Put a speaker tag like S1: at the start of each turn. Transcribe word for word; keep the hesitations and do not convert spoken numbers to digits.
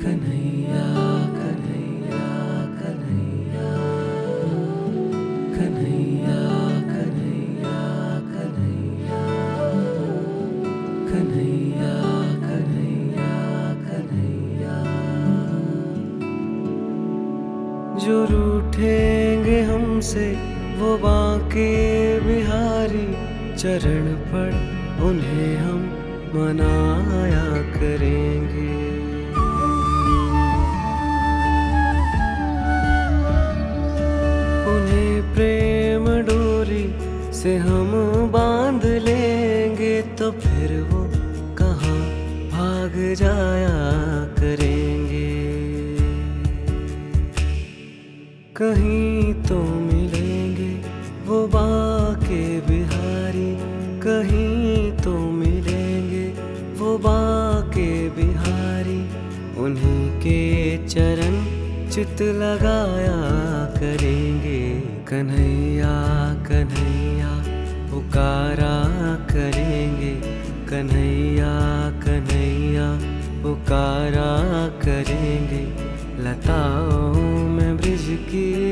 S1: कन्हैया कन्हैया कन्हैया कन्हैया कन्हैया कन्हैया कन्हैया कन्हैया कन्हैया। जो रूठेंगे हमसे वो बांके बिहारी, चरण पड़ उन्हें हम मनाया करेंगे। उन्हें प्रेम डोरी से हम बांध लेंगे, तो फिर वो कहाँ भाग जाया करेंगे। कहीं तो मिलेंगे वो बांके बिहारी, कहीं तो मिलेंगे वो बांके बिहारी। उन्हीं के चरण चित लगाया करेंगे। कन्हैया कन्हैया पुकारा करेंगे, कन्हैया कन्हैया पुकारा करेंगे। लताओं में ब्रिज की